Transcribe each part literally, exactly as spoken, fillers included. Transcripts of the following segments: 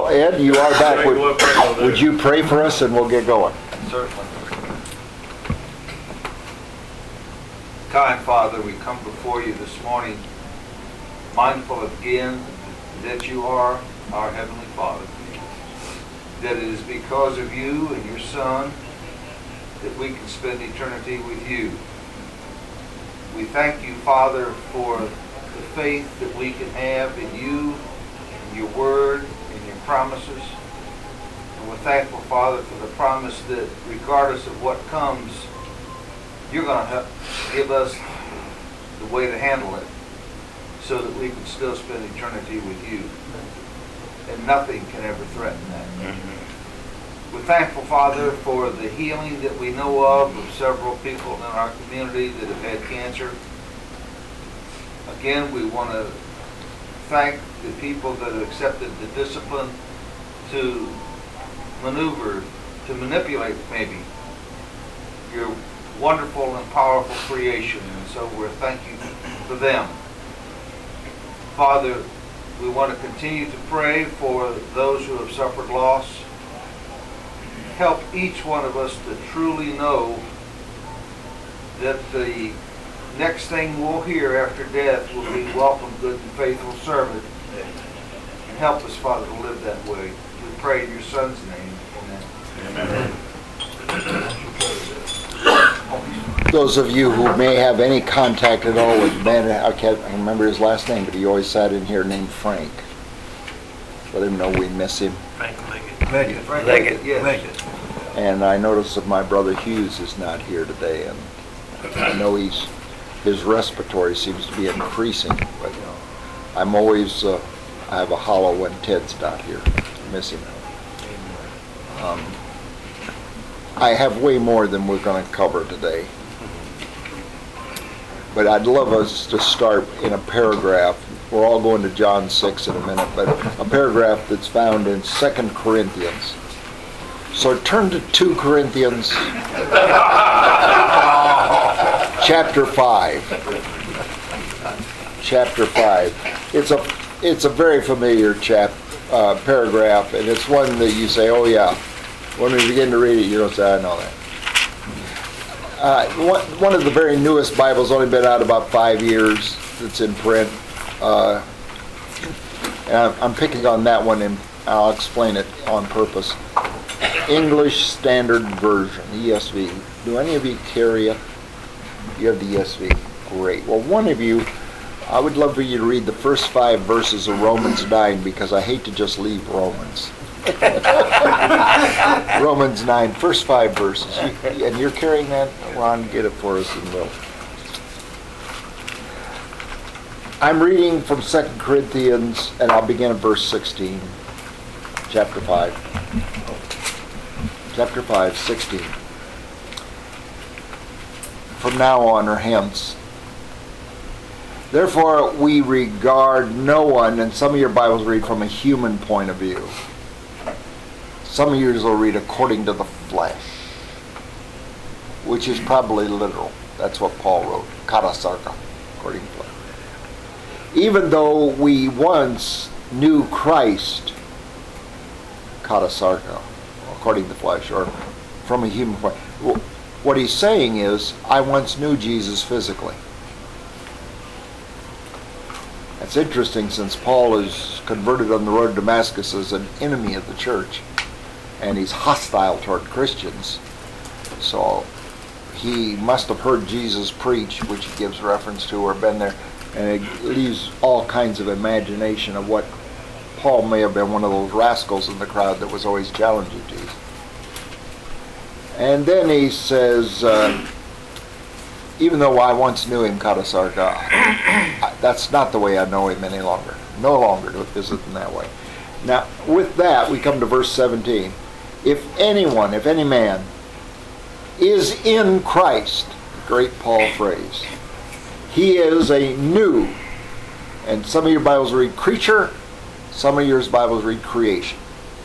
Well, Ed, you are back. Would, would you pray for us and we'll get going? Certainly. Kind Father, we come before you this morning mindful again that you are our Heavenly Father. That it is because of you and your Son that we can spend eternity with you. We thank you, Father, for the faith that we can have in you, in your word, in your promises. And we're thankful, Father, for the promise that regardless of what comes, you're going to give us the way to handle it so that we can still spend eternity with you. And nothing can ever threaten that. Mm-hmm. We're thankful, Father, for the healing that we know of of several people in our community that have had cancer. Again, we want to thank the people that have accepted the discipline to maneuver, to manipulate maybe your wonderful and powerful creation. And so we're thanking for them. Father, we want to continue to pray for those who have suffered loss. Help each one of us to truly know that the next thing we'll hear after death will be welcome, good and faithful servant. And help us, Father, to live that way. We pray in your Son's name. Amen. Amen. Those of you who may have any contact at all with Ben, I can't remember his last name, but he always sat in here named Frank. Let him know we miss him. Frank Leggett. Leggett. Frank Leggett, yes. Leggett. And I noticed that my brother Hughes is not here today, and I know he's his respiratory seems to be increasing, but you know, I'm always uh, I have a hollow when Ted's not here. I miss him. Um, I have way more than we're going to cover today. But I'd love us to start in a paragraph. We're all going to John six in a minute, but a paragraph that's found in Second Corinthians. So turn to two Corinthians chapter five. Chapter five. It's a it's a very familiar chap uh, paragraph, and it's one that you say, oh yeah. When we begin to read it, you don't say, I know that. Uh, one, one of the very newest Bibles, only been out about five years, that's in print. Uh, and I'm, I'm picking on that one, and I'll explain it on purpose. English Standard Version, E S V. Do any of you carry it? You have the E S V. Great. Well, one of you, I would love for you to read the first five verses of Romans nine, because I hate to just leave Romans. Romans nine, first five verses. You, and you're carrying that? Ron, get it for us and we'll. I'm reading from Second Corinthians, and I'll begin at verse sixteen. Chapter five. Chapter five, sixteen. From now on or hence. Therefore we regard no one, and some of your Bibles read from a human point of view. Some of yours will read according to the flesh, which is probably literal. That's what Paul wrote, katasarka, according to flesh. Even though we once knew Christ, katasarka, according to flesh, or from a human point. What he's saying is, I once knew Jesus physically. That's interesting, since Paul is converted on the road to Damascus as an enemy of the church. And he's hostile toward Christians. So he must have heard Jesus preach, which he gives reference to, or been there. And it leaves all kinds of imagination of what Paul may have been, one of those rascals in the crowd that was always challenging Jesus. And then he says, uh, even though I once knew him, katasarka, that's not the way I know him any longer. No longer is it in that way. Now, with that, we come to verse seventeen. If anyone, if any man, is in Christ, the great Paul phrase, he is a new, and some of your Bibles read creature, some of your Bibles read creation.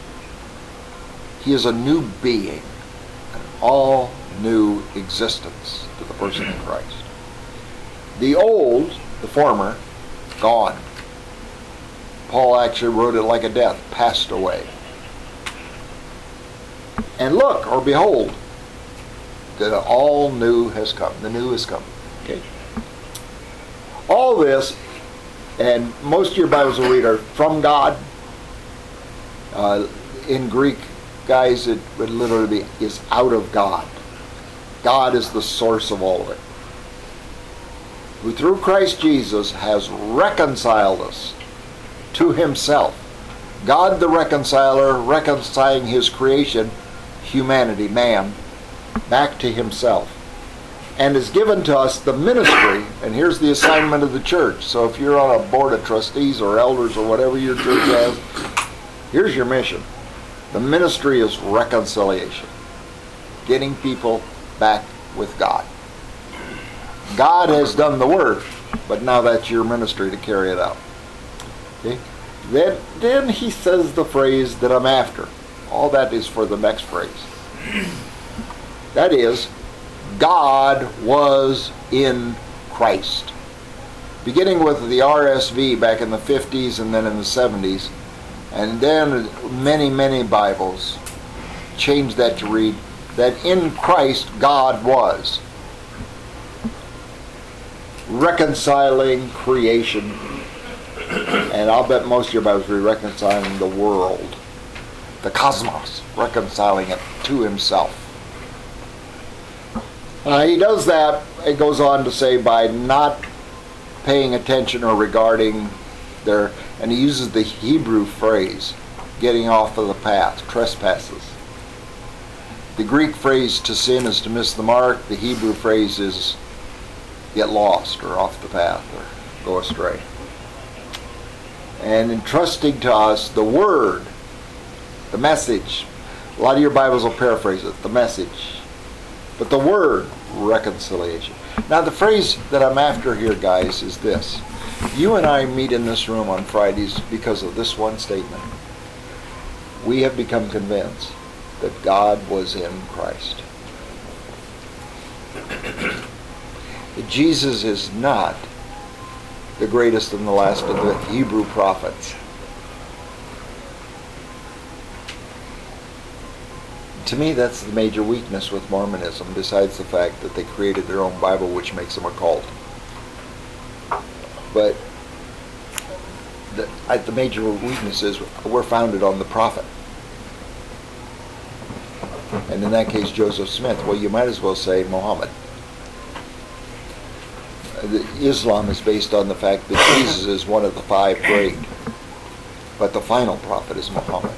He is a new being, an all new existence to the person in Christ. The old, the former, gone, Paul actually wrote it like a death, passed away. And look, or behold, the all new has come. The new has come. Okay. All this, and most of your Bibles will read, are from God. Uh, in Greek, guys, it would literally be is out of God. God is the source of all of it. Who through Christ Jesus has reconciled us to himself. God the reconciler, reconciling his creation, humanity, man, back to himself. And has given to us the ministry, and here's the assignment of the church. So if you're on a board of trustees or elders or whatever your church has, here's your mission. The ministry is reconciliation. Getting people back with God. God has done the work, but now that's your ministry to carry it out. Okay? Then, then he says the phrase that I'm after. All that is for the next phrase. That is, God was in Christ. Beginning with the R S V back in the fifties and then in the seventies, and then many, many Bibles changed that to read that in Christ God was reconciling creation, and I'll bet most of your Bibles will be reconciling the world, the cosmos, reconciling it to himself. Uh, he does that, it goes on to say, by not paying attention or regarding their, and he uses the Hebrew phrase, getting off of the path, trespasses. The Greek phrase to sin is to miss the mark. The Hebrew phrase is get lost or off the path or go astray. And entrusting to us the word, the message. A lot of your Bibles will paraphrase it, the message. But the word, reconciliation. Now the phrase that I'm after here, guys, is this. You and I meet in this room on Fridays because of this one statement. We have become convinced that God was in Christ. That Jesus is not the greatest and the last of the Hebrew prophets. To me, that's the major weakness with Mormonism, besides the fact that they created their own Bible, which makes them a cult. But the, I, the major weakness is we're founded on the prophet. And in that case, Joseph Smith. Well, you might as well say Muhammad. The, Islam is based on the fact that Jesus is one of the five great, but the final prophet is Muhammad.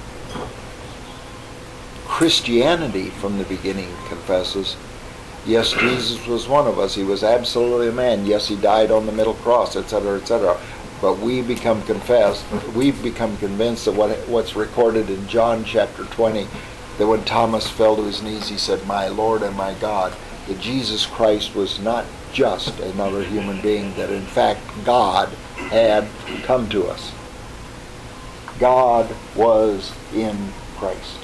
Christianity from the beginning confesses, yes, Jesus was one of us. He was absolutely a man. Yes, he died on the middle cross, et cetera, et cetera. But we become confessed, we've become convinced that what, what's recorded in John chapter twenty, that when Thomas fell to his knees, he said, "My Lord and my God," that Jesus Christ was not just another human being, that in fact God had come to us. God was in Christ.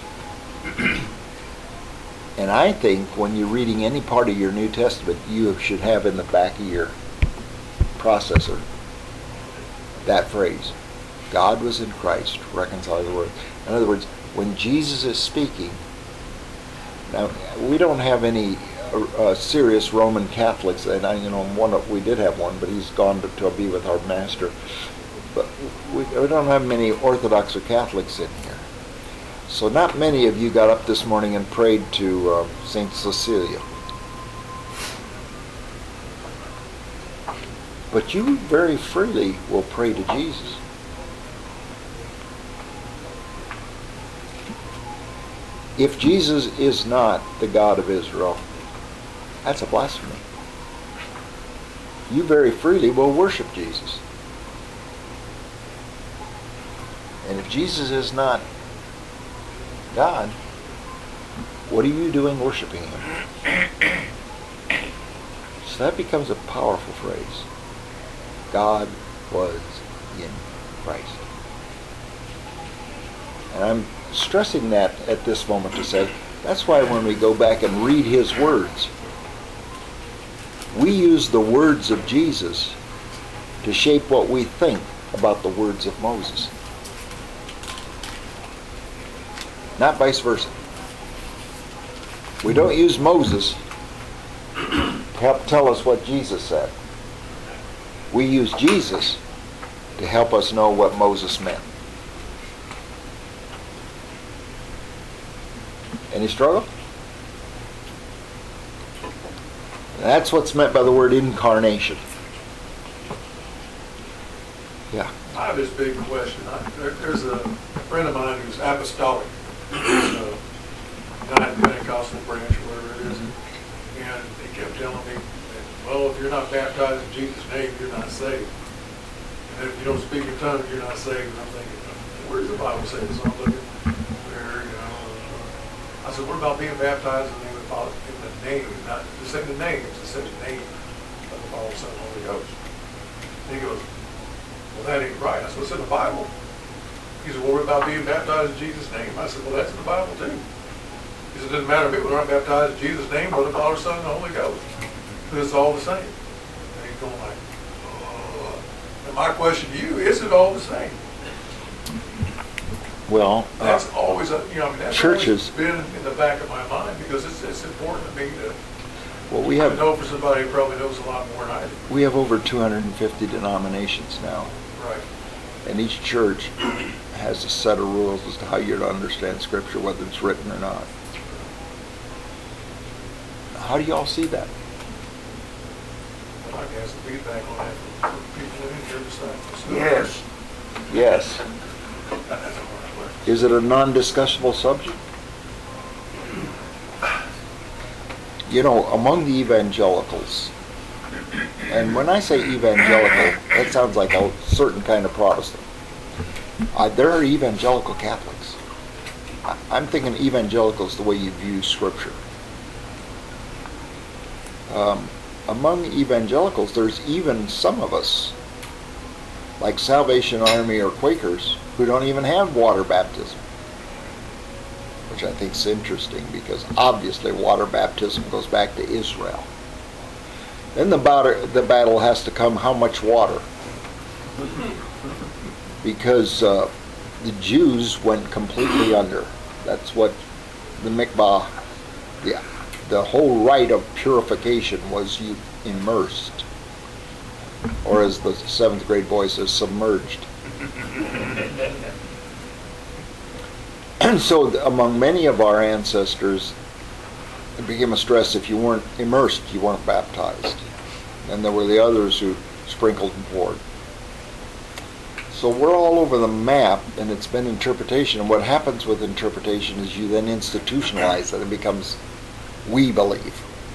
And I think when you're reading any part of your New Testament, you should have in the back of your processor that phrase, God was in Christ, reconcile the world. In other words, when Jesus is speaking, now we don't have any uh, serious Roman Catholics, and I, you know, one of, we did have one, but he's gone to, to be with our master. But we, we don't have many Orthodox or Catholics in here. So not many of you got up this morning and prayed to uh, Saint Cecilia. But you very freely will pray to Jesus. If Jesus is not the God of Israel, that's a blasphemy. You very freely will worship Jesus. And if Jesus is not God, what are you doing worshiping him? So that becomes a powerful phrase. God was in Christ. And I'm stressing that at this moment to say, that's why when we go back and read his words, we use the words of Jesus to shape what we think about the words of Moses. not vice versa. We don't use Moses to help tell us what Jesus said. We use Jesus to help us know what Moses meant. Any struggle? That's what's meant by the word incarnation. Yeah. I have this big question. I, there, there's a friend of mine who's apostolic, who's a United Pentecostal branch or whatever it is, mm-hmm. and he kept telling me, that, well, if you're not baptized in Jesus' name, you're not saved. And if you don't speak in tongues, you're not saved. And I'm thinking, where does the Bible say this? So I'm looking there, you know. I said, what about being baptized in the name of the Father? In the name, not just in the name, it's just in the name of the Father, Son, and Holy Ghost. And he goes, well, that ain't right. I said, what's in the Bible? He said, well, what about being baptized in Jesus' name? I said, well, that's in the Bible too. He said, it doesn't matter to me whether I'm baptized in Jesus' name or the Father, Son, and the Holy Ghost. Because it's all the same. And he's going like, oh. And my question to you, is it all the same? Well, that's uh, always, a, you know, I mean, that's churches, always been in the back of my mind because it's, it's important to me to, well, we have, to know for somebody who probably knows a lot more than I do. We have over two hundred fifty denominations now. Right. And each church has a set of rules as to how you're to understand Scripture, whether it's written or not. How do you all see that? Well, I guess the feedback on that from people in here besides. Yes. Yes. Is it a non-discussable subject? You know, among the evangelicals, and when I say evangelical, that sounds like a certain kind of Protestant. Uh, there are evangelical Catholics. I, I'm thinking evangelicals the way you view Scripture. Um, among evangelicals, there's even some of us, like Salvation Army or Quakers, who don't even have water baptism. Which I think is interesting because obviously water baptism goes back to Israel. Then the battle, the battle has to come, how much water? Because uh, the Jews went completely under. That's what the mikvah, the, the whole rite of purification was you immersed. Or as the seventh grade boy says, submerged. And so among many of our ancestors, it became a stress if you weren't immersed, you weren't baptized. And there were the others who sprinkled and poured. So we're all over the map, and it's been interpretation. And what happens with interpretation is you then institutionalize it. It becomes, we believe.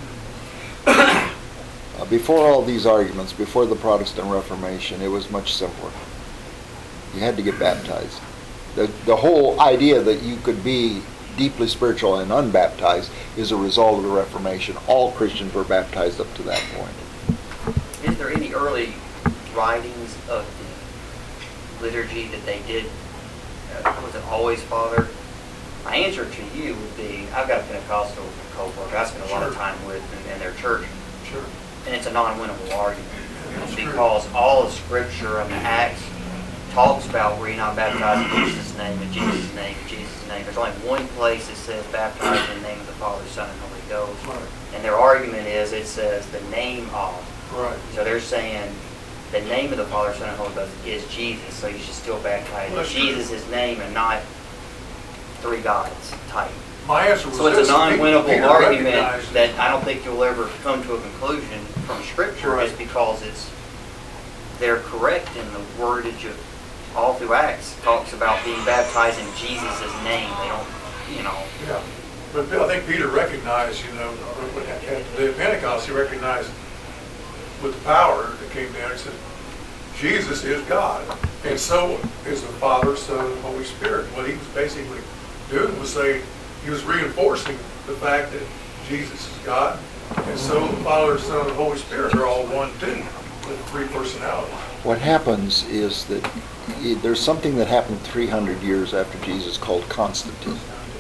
Uh, before all these arguments, before the Protestant Reformation, it was much simpler. You had to get baptized. The, the whole idea that you could be deeply spiritual and unbaptized is a result of the Reformation. All Christians were baptized up to that point. Is there any early writings of the liturgy that they did? Uh, was it always Father? My answer to you would be, I've got a Pentecostal co-worker I spend a lot of time with in, in their church. Sure. And it's a non-winnable argument. Because all of Scripture and the Acts talks about where you're not baptized in Jesus' name, in Jesus' name, in Jesus' name. There's only one place that says baptized in the name of the Father, Son, and Holy Ghost. Right. And their argument is it says the name of. Right. So they're saying the name of the Father, Son, and Holy Ghost is Jesus, so you should still baptize in Jesus' name and not three gods type. My answer was So it's this, a non-winnable Peter argument recognized that I don't think you'll ever come to a conclusion from Scripture Right. is because it's they're correct in the wordage of all through Acts talks about being baptized in Jesus' name. They don't, you know. Yeah, but I think Peter recognized, you know, at the Pentecost, he recognized with the power that came down, he said, Jesus is God, and so is the Father, Son, and Holy Spirit. What he was basically doing was saying, he was reinforcing the fact that Jesus is God, and so the Father, Son, and Holy Spirit are all one too, with three personalities. What happens is that there's something that happened three hundred years after Jesus called Constantine.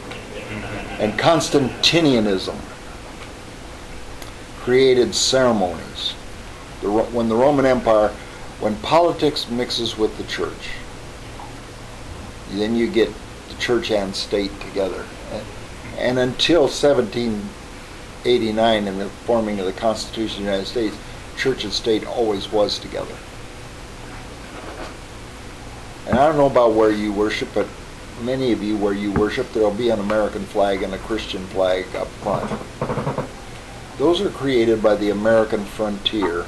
And Constantinianism created ceremonies. The, when the Roman Empire, when politics mixes with the church, then you get the church and state together. And, and until seventeen eighty-nine and the forming of the Constitution of the United States, church and state always was together. And I don't know about where you worship, but many of you where you worship, there will be an American flag and a Christian flag up front. Those are created by the American frontier.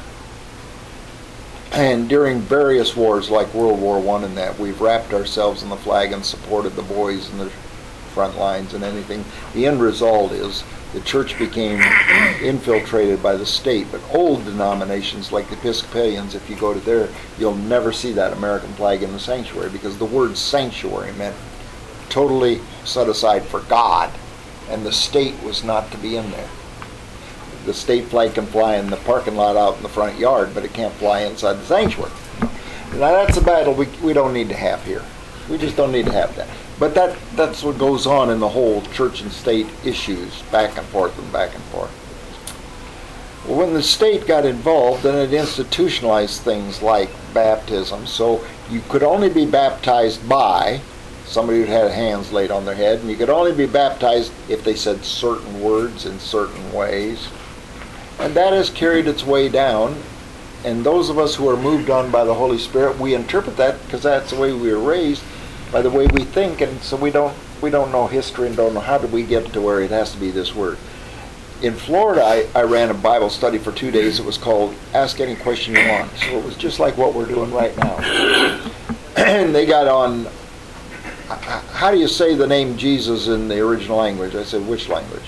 And during various wars like World War One and that, we've wrapped ourselves in the flag and supported the boys in the front lines and anything. The end result is the church became infiltrated by the state, but old denominations like the Episcopalians, if you go to there, you'll never see that American flag in the sanctuary, because the word sanctuary meant totally set aside for God, and the state was not to be in there. The state flag can fly in the parking lot out in the front yard, but it can't fly inside the sanctuary. Now that's a battle we, we don't need to have here. We just don't need to have that. But that that's what goes on in the whole church and state issues, back and forth and back and forth. Well, when the state got involved, then it institutionalized things like baptism. So you could only be baptized by somebody who had hands laid on their head, and you could only be baptized if they said certain words in certain ways. And that has carried its way down. And those of us who are moved on by the Holy Spirit, we interpret that because that's the way we were raised, by the way we think, and so we don't we don't know history and don't know how did we get to where it has to be this word. In Florida, I, I ran a Bible study for two days. It was called Ask Any Question You Want. So it was just like what we're doing right now. And they got on, how do you say the name Jesus in the original language? I said, which language?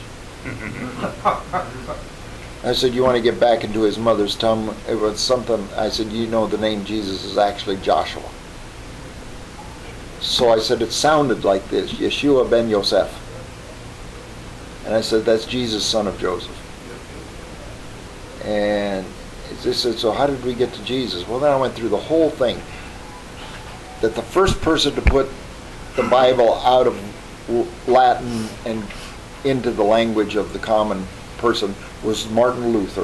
I said, you want to get back into his mother's tongue? It was something, I said, you know the name Jesus is actually Joshua. So I said, it sounded like this, Yeshua ben Yosef. And I said, that's Jesus, son of Joseph. And they said, so how did we get to Jesus? Well, then I went through the whole thing. That the first person to put the Bible out of Latin and into the language of the common person was Martin Luther.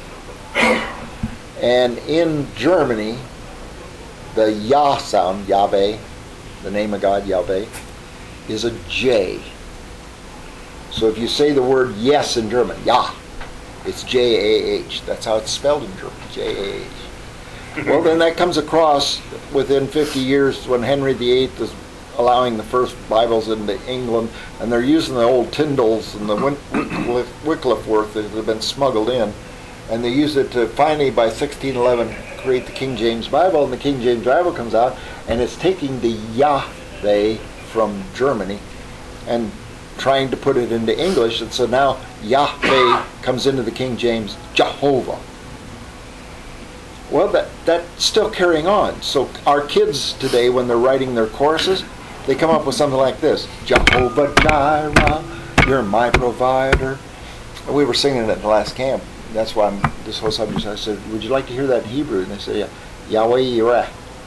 And in Germany, the Yah sound, Yahweh, the name of God, Yahweh, is a J. So if you say the word yes in German, Yah, it's J A H. That's how it's spelled in German, J A H. Well, then that comes across within fifty years when Henry the Eighth is allowing the first Bibles into England, and they're using the old Tyndalls and the Wycliffe, Wycliffe work that have been smuggled in, and they use it to finally, by sixteen eleven, create the King James Bible, and the King James Bible comes out, and it's taking the Yahweh from Germany and trying to put it into English, and so now Yahweh comes into the King James, Jehovah. Well, that that's still carrying on. So our kids today, when they're writing their choruses, they come up with something like this: Jehovah Jireh, you're my provider. And we were singing it at the last camp. That's why I'm, this whole subject, I said, would you like to hear that in Hebrew? And they said, yeah. Yahweh Yireh.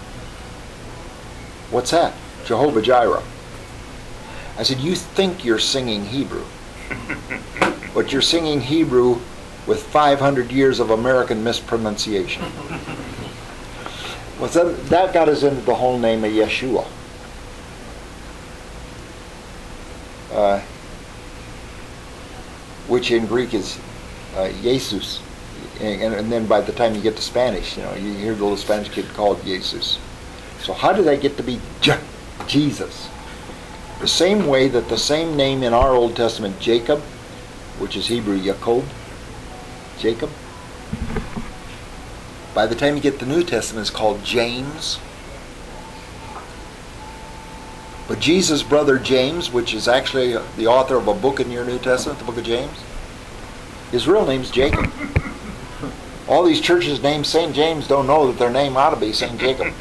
What's that? Jehovah Jireh. I said, you think you're singing Hebrew, but you're singing Hebrew with five hundred years of American mispronunciation. Well, so that got us into the whole name of Yeshua. Uh, which in Greek is uh, Jesus. And, and then by the time you get to Spanish, you know, you hear the little Spanish kid called Jesus. So how did that get to be Je- Jesus? The same way that the same name in our Old Testament, Jacob, which is Hebrew Yaakov, Jacob, by the time you get the New Testament, it's called James. But Jesus' brother James, which is actually the author of a book in your New Testament, the book of James, his real name's Jacob. All these churches named Saint James don't know that their name ought to be Saint Jacob.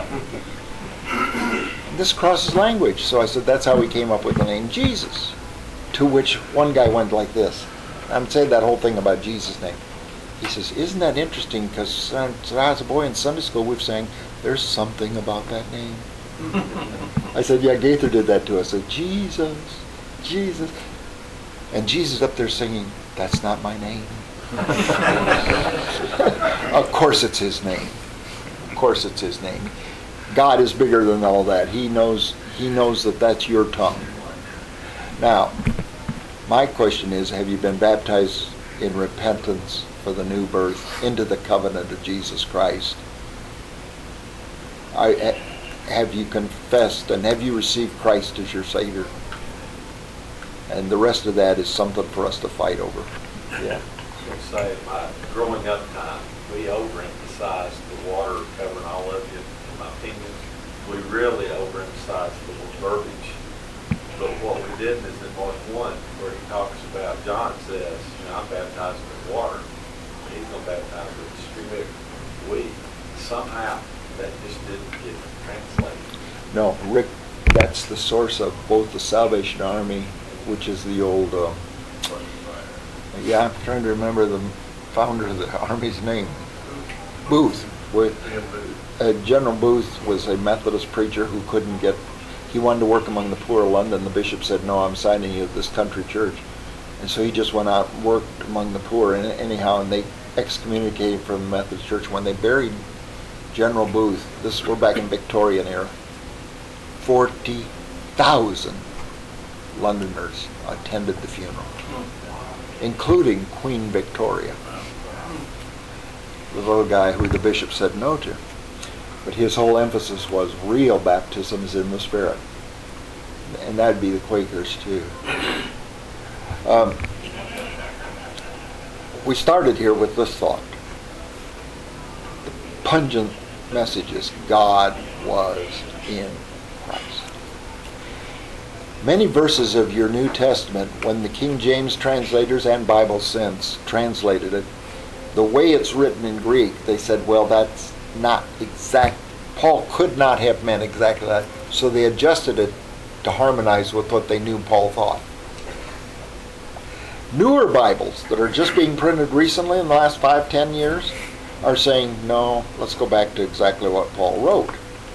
This crosses language. So I said, that's how we came up with the name Jesus. To which one guy went like this. I'm saying that whole thing about Jesus' name. He says, isn't that interesting? Because as a boy in Sunday school, we've saying, there's something about that name. I said, yeah, Gaither did that to us. I said, Jesus, Jesus. And Jesus up there singing, that's not my name. Of course it's his name. Of course it's his name. God is bigger than all that. He knows He knows that that's your tongue. Now, my question is, have you been baptized in repentance for the new birth into the covenant of Jesus Christ? I, have you confessed and have you received Christ as your Savior? And the rest of that is something for us to fight over. Yeah. I was going to say, my growing up time, we overemphasized the water covering all of you, in my opinion. We really overemphasized the verbiage. But what we didn't is in Mark one, where he talks about, John says, you know, I'm baptizing with water. He's going to baptize with the Spirit. We, somehow, that just didn't get translated. No, Rick, that's the source of both the Salvation Army, which is the old, uh, yeah, I'm trying to remember the founder of the Army's name. Booth. With, uh, General Booth was a Methodist preacher who couldn't get, he wanted to work among the poor of London. The bishop said, no, I'm signing you at this country church. And so he just went out and worked among the poor. And anyhow, and they excommunicated from the Methodist church. When they buried General Booth, this we're back in Victorian era, forty thousand Londoners attended the funeral, including Queen Victoria, the little guy who the bishop said no to. But his whole emphasis was real baptisms in the Spirit. And that'd be the Quakers too. Um, we started here with this thought. The pungent message is God was in Christ. Many verses of your New Testament, when the King James translators and Bible Sense translated it, the way it's written in Greek, they said, well, that's not exact. Paul could not have meant exactly that. So they adjusted it to harmonize with what they knew Paul thought. Newer Bibles that are just being printed recently in the last five, ten years are saying, no, let's go back to exactly what Paul wrote.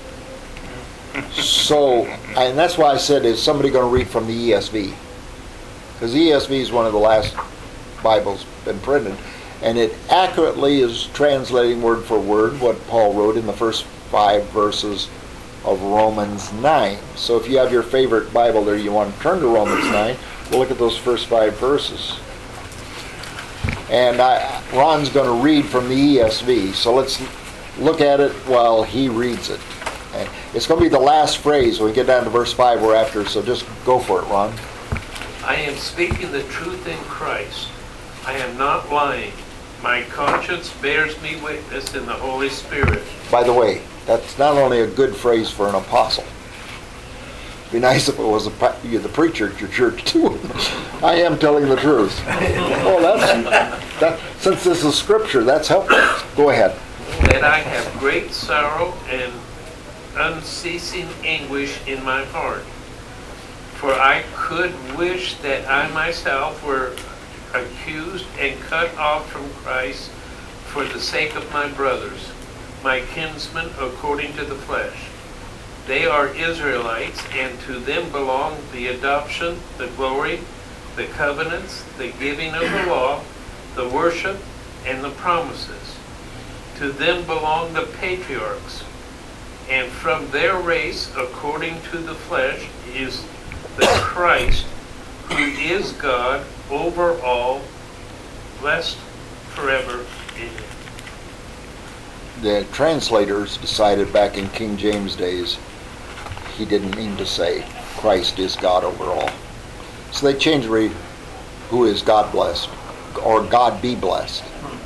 So, and that's why I said, is somebody going to read from the E S V? Because the E S V is one of the last Bibles been printed, and it accurately is translating word for word what Paul wrote in the first five verses of Romans nine. So if you have your favorite Bible there, you want to turn to Romans nine, we'll look at those first five verses. And I, Ron's going to read from the E S V, so let's look at it while he reads it. And it's going to be the last phrase when we get down to verse five we're after, so just go for it, Ron. I am speaking the truth in Christ. I am not lying. My conscience bears me witness in the Holy Spirit. By the way, that's not only a good phrase for an apostle. It'd be nice if it was a, you're the preacher at your church too. I am telling the truth. Well, that's that. Since this is scripture, that's helpful. Go ahead. That I have great sorrow and unceasing anguish in my heart. For I could wish that I myself were accused and cut off from Christ for the sake of my brothers, my kinsmen according to the flesh. They are Israelites, and to them belong the adoption, the glory, the covenants, the giving of the law, the worship, and the promises. To them belong the patriarchs, and from their race, according to the flesh, is the Christ, who is God over all, blessed forever. Amen. The translators decided back in King James days he didn't mean to say Christ is God over all. So they changed the read, who is God blessed, or God be blessed.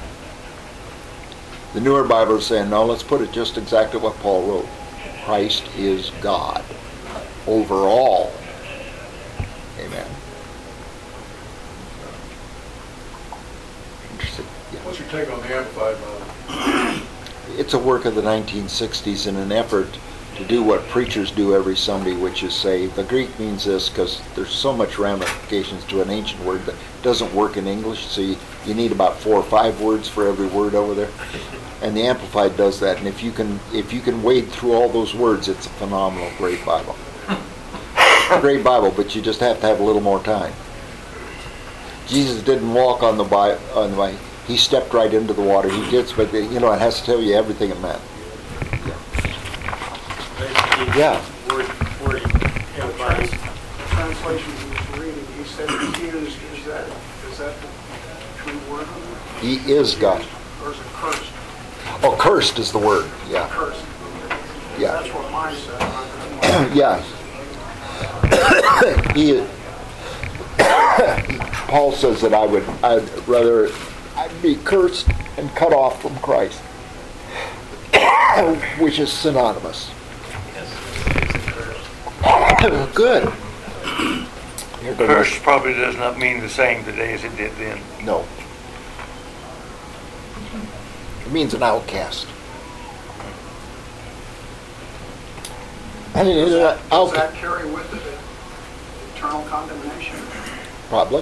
The newer Bible is saying, no, let's put it just exactly what Paul wrote. Christ is God over all. Amen. Interesting. Yeah. What's your take on the Amplified Bible? It's a work of the nineteen sixties in an effort to do what preachers do every Sunday, which is say, the Greek means this, because there's so much ramifications to an ancient word that doesn't work in English, so you, you need about four or five words for every word over there. And the Amplified does that, and if you can if you can wade through all those words, it's a phenomenal, great Bible. A great Bible, but you just have to have a little more time. Jesus didn't walk on the Bi- on the way. He stepped right into the water. He did, but you know, it has to tell you everything it meant. Yeah. Yeah. Before, before you translation he was reading, he said accused. Is that, is that the true word? He is God. Or is it cursed? Oh, cursed is the word, yeah. Cursed. Yeah. That's what mine said. Yeah. he, Paul says that I would, I'd rather I'd be cursed and cut off from Christ, which is synonymous. Good. You're gonna- Curse probably does not mean the same today as it did then. No. It means an outcast. And it is an Does outcast. that carry with it eternal condemnation? Probably.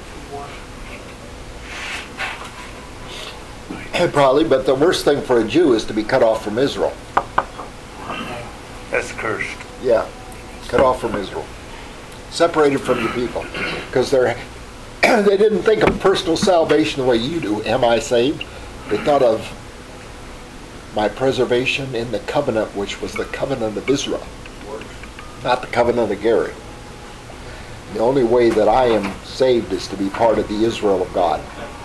Probably, but the worst thing for a Jew is to be cut off from Israel. That's cursed. Yeah, cut off from Israel. Separated from your people. Because they're they didn't think of personal salvation the way you do. Am I saved? They thought of my preservation in the covenant, which was the covenant of Israel, not the covenant of Gary. The only way that I am saved is to be part of the Israel of God.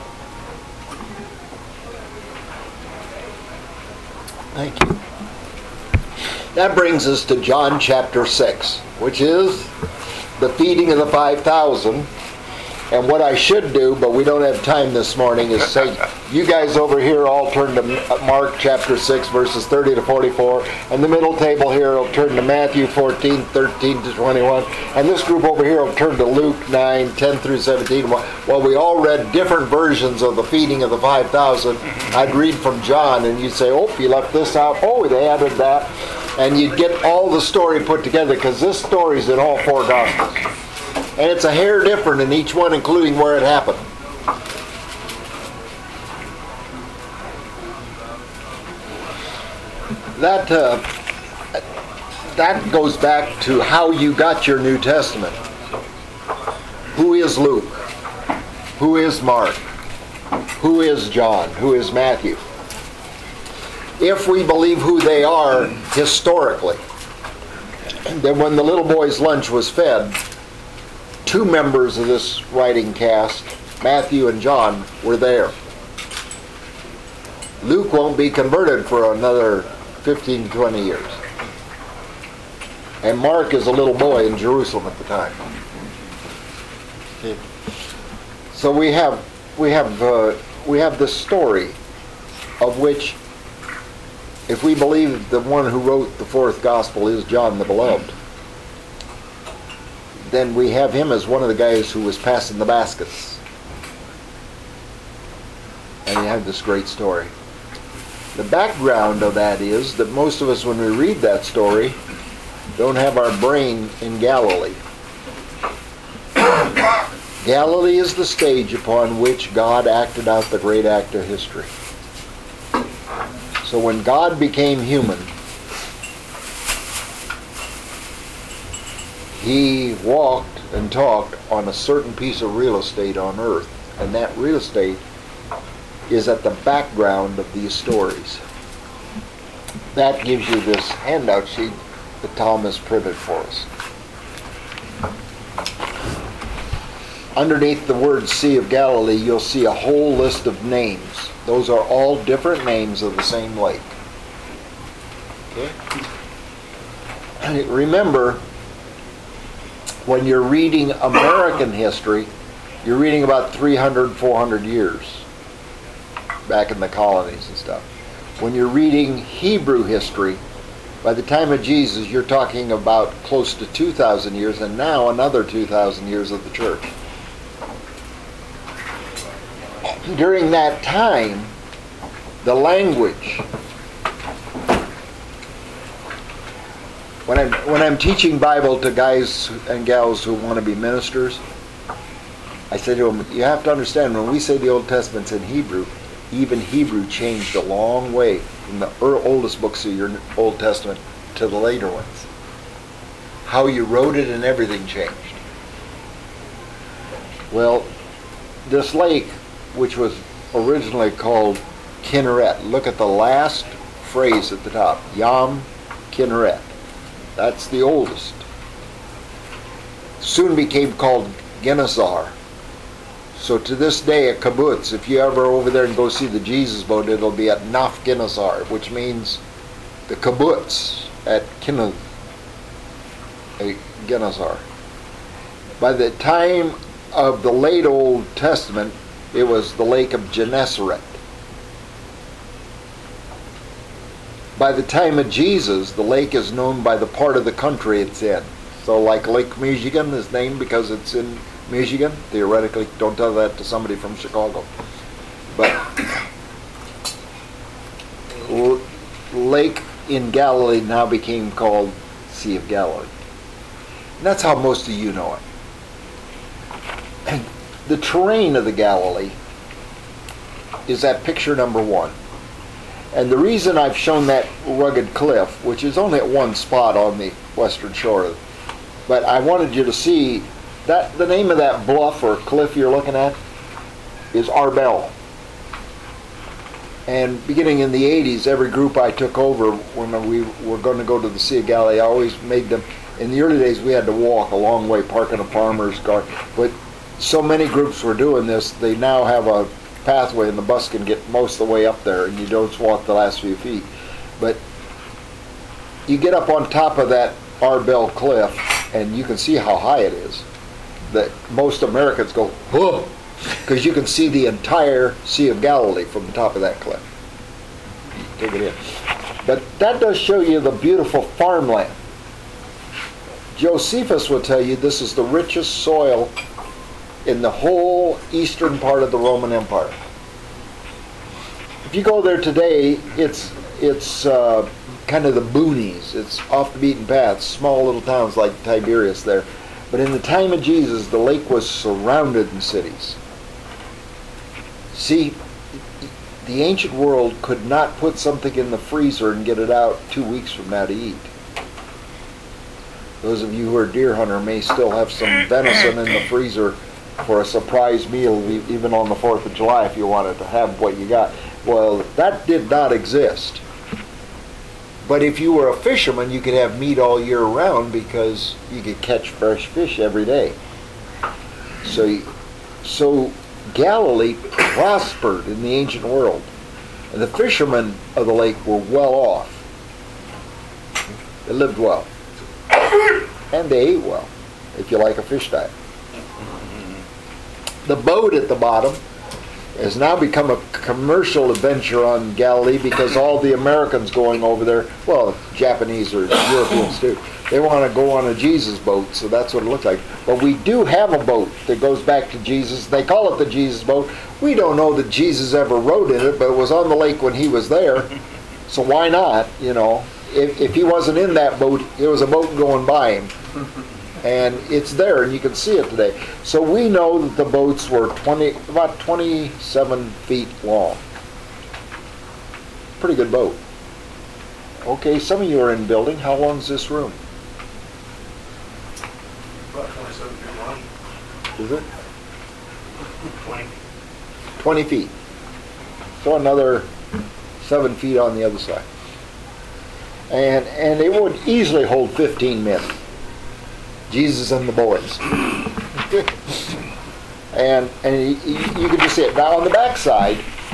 Thank you. That brings us to John chapter six, which is the feeding of the five thousand. And what I should do, but we don't have time this morning, is say, you guys over here all turn to Mark chapter six, verses thirty to forty-four. And the middle table here will turn to Matthew fourteen, thirteen to twenty-one. And this group over here will turn to Luke nine, ten through seventeen. While we all read different versions of the feeding of the five thousand, I'd read from John, and you'd say, oh, you left this out. Oh, they added that. And you'd get all the story put together, because this story's in all four Gospels. And it's a hair different in each one, including where it happened. That uh, that goes back to how you got your New Testament. Who is Luke? Who is Mark? Who is John? Who is Matthew? If we believe who they are historically, then when the little boy's lunch was fed, two members of this writing cast, Matthew and John, were there. Luke won't be converted for another fifteen to twenty years. And Mark is a little boy in Jerusalem at the time. Okay. So we have we have uh, we have this story of which, if we believe the one who wrote the fourth gospel is John the Beloved, then we have him as one of the guys who was passing the baskets. And you have this great story. The background of that is that most of us, when we read that story, don't have our brain in Galilee. Galilee is the stage upon which God acted out the great act of history. So when God became human, he walked and talked on a certain piece of real estate on earth, and that real estate is at the background of these stories. That gives you this handout sheet that Tom has printed for us. Underneath the word Sea of Galilee, you'll see a whole list of names. Those are all different names of the same lake. Okay? And remember, when you're reading American history, you're reading about three hundred, four hundred years back in the colonies and stuff. When you're reading Hebrew history, by the time of Jesus, you're talking about close to two thousand years, and now another two thousand years of the church. During that time, the language, when I'm, when I'm teaching Bible to guys and gals who want to be ministers, I say to them, you have to understand, when we say the Old Testament's in Hebrew, even Hebrew changed a long way from the oldest books of your Old Testament to the later ones. How you wrote it and everything changed. Well, this lake, which was originally called Kinneret, look at the last phrase at the top, Yam Kinneret. That's the oldest. soon became called Gennesaret. So to this day, a kibbutz, if you ever over there and go see the Jesus boat, it'll be at Naf Gennesaret, which means the kibbutz at Kinneth, Gennesaret. By the time of the late Old Testament, it was the Lake of Gennesaret. By the time of Jesus, the lake is known by the part of the country it's in. So like Lake Michigan is named because it's in Michigan. Theoretically, don't tell that to somebody from Chicago. But L- Lake in Galilee now became called Sea of Galilee. And that's how most of you know it. And the terrain of the Galilee is that picture number one. And the reason I've shown that rugged cliff, which is only at one spot on the western shore, but I wanted you to see that the name of that bluff or cliff you're looking at is Arbel. And beginning in the eighties, every group I took over when we were going to go to the Sea of Galilee, I always made them, in the early days we had to walk a long way, park in a farmer's car, but so many groups were doing this, they now have a pathway and the bus can get most of the way up there and you don't walk the last few feet. But you get up on top of that Arbel cliff and you can see how high it is. That most Americans go, whoa, because you can see the entire Sea of Galilee from the top of that cliff. Take it in. But that does show you the beautiful farmland. Josephus will tell you this is the richest soil in the whole eastern part of the Roman Empire. If you go there today, it's it's uh, kind of the boonies. It's off the beaten path, small little towns like Tiberias there. But in the time of Jesus, the lake was surrounded in cities. See, the ancient world could not put something in the freezer and get it out two weeks from now to eat. Those of you who are deer hunter may still have some venison in the freezer for a surprise meal, even on the fourth of July, if you wanted to have what you got. Well, that did not exist. But if you were a fisherman, you could have meat all year round because you could catch fresh fish every day. So, so Galilee prospered in the ancient world. And the fishermen of the lake were well off. They lived well. And they ate well, if you like a fish diet. The boat at the bottom has now become a commercial adventure on Galilee because all the Americans going over there, well, Japanese or Europeans too, they want to go on a Jesus boat, so that's what it looks like. But we do have a boat that goes back to Jesus. They call it the Jesus boat. We don't know that Jesus ever rode in it, but it was on the lake when he was there, so why not, you know? If, if he wasn't in that boat, it was a boat going by him. And it's there, and you can see it today. So we know that the boats were twenty, about twenty-seven feet long. Pretty good boat. Okay, some of you are in building. How long is this room? About twenty-seven feet long. Is it? twenty. twenty feet. So another seven feet on the other side. And and it would easily hold fifteen men. Jesus and the boys. and and you, you can just see it. Now on the back side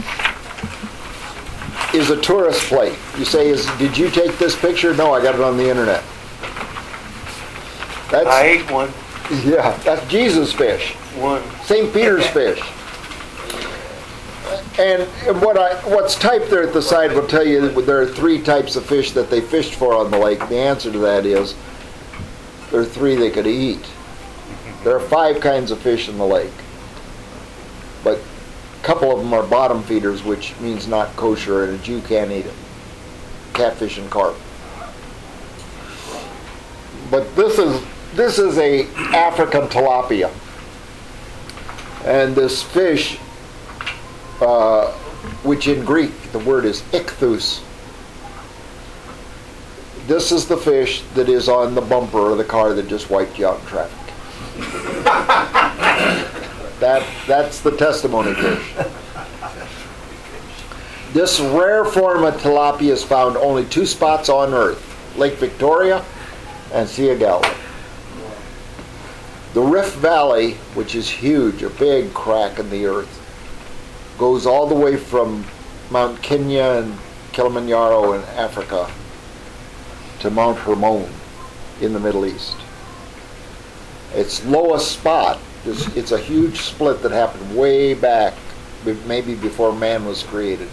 is a tourist plate. You say, "Is did you take this picture?" No, I got it on the internet. That's, I ate one. Yeah, that's Jesus fish. One. Saint Peter's fish. And what I what's typed there at the side will tell you that there are three types of fish that they fished for on the lake. The answer to that is there are three they could eat. There are five kinds of fish in the lake. But a couple of them are bottom feeders, which means not kosher, and a Jew can't eat it. Catfish and carp. But this is this is a African tilapia. And this fish, uh, which in Greek the word is ichthus, this is the fish that is on the bumper of the car that just wiped you out in traffic. that that's the testimony fish. This rare form of tilapia is found only two spots on Earth: Lake Victoria and Sea of Galilee. The Rift Valley, which is huge, a big crack in the earth, goes all the way from Mount Kenya and Kilimanjaro in Africa to Mount Hermon in the Middle East. Its lowest spot, is, it's a huge split that happened way back, maybe before man was created.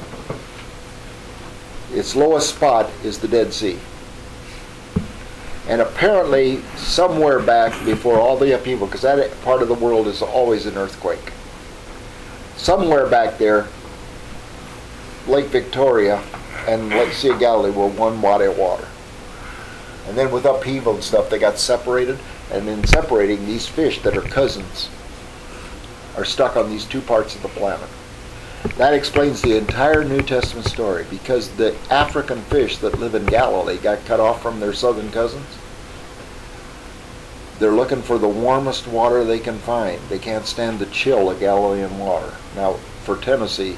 Its lowest spot is the Dead Sea. And apparently, somewhere back before all the upheaval, because that part of the world is always an earthquake, somewhere back there, Lake Victoria and Lake Sea of Galilee were one body of water. And then with upheaval and stuff, they got separated. And in separating, these fish that are cousins are stuck on these two parts of the planet. That explains the entire New Testament story, because the African fish that live in Galilee got cut off from their southern cousins. They're looking for the warmest water they can find. They can't stand the chill of Galilean water. Now, for Tennessee,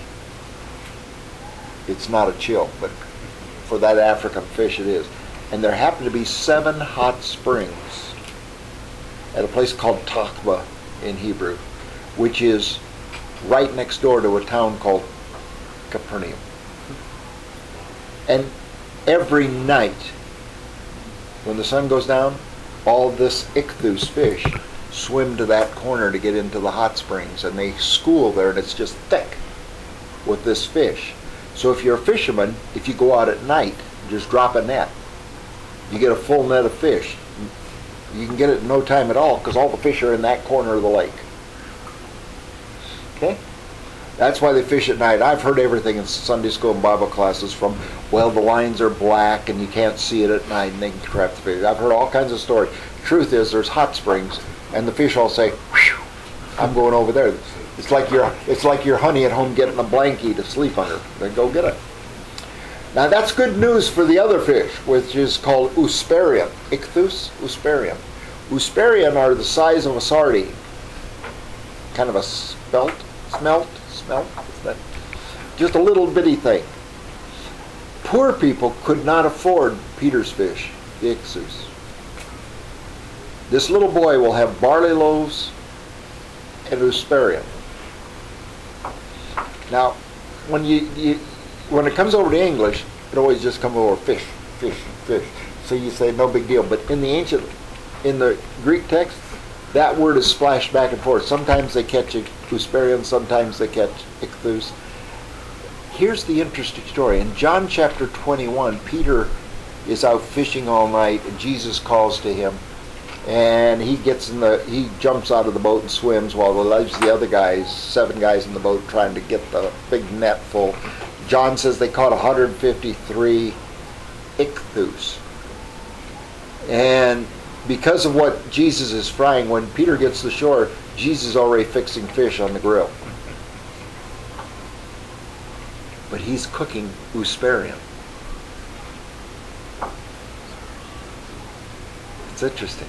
it's not a chill, but for that African fish it is. And there happen to be seven hot springs at a place called Takba in Hebrew, which is right next door to a town called Capernaum. And every night, when the sun goes down, all this ichthus fish swim to that corner to get into the hot springs, and they school there, and it's just thick with this fish. So if you're a fisherman, if you go out at night, just drop a net, you get a full net of fish. You can get it in no time at all, because all the fish are in that corner of the lake. Okay? That's why they fish at night. I've heard everything in Sunday school and Bible classes, from, well, the lines are black and you can't see it at night and they can trap the fish. I've heard all kinds of stories. Truth is, there's hot springs, and the fish all say, whew, I'm going over there. It's like your it's like your honey at home getting a blankie to sleep under. Then go get it. Now that's good news for the other fish, which is called Eusperion. Ichthus, Eusperion. Eusperion are the size of a sardine. Kind of a spelt, smelt, smelt, that, just a little bitty thing. Poor people could not afford Peter's fish, the Ichthus. This little boy will have barley loaves and Eusperion. Now, when you, you when it comes over to English, it always just comes over fish, fish, fish. So you say no big deal. But in the ancient, in the Greek text, that word is splashed back and forth. Sometimes they catch Eusperion, sometimes they catch Ichthus. Here's the interesting story. In John chapter twenty-one, Peter is out fishing all night, and Jesus calls to him, and he gets in the he jumps out of the boat and swims while he leaves the other guys, seven guys in the boat, trying to get the big net full. John says they caught one hundred fifty-three ichthus. And because of what Jesus is frying, when Peter gets to the shore, Jesus is already fixing fish on the grill. But he's cooking Eusperion. It's interesting.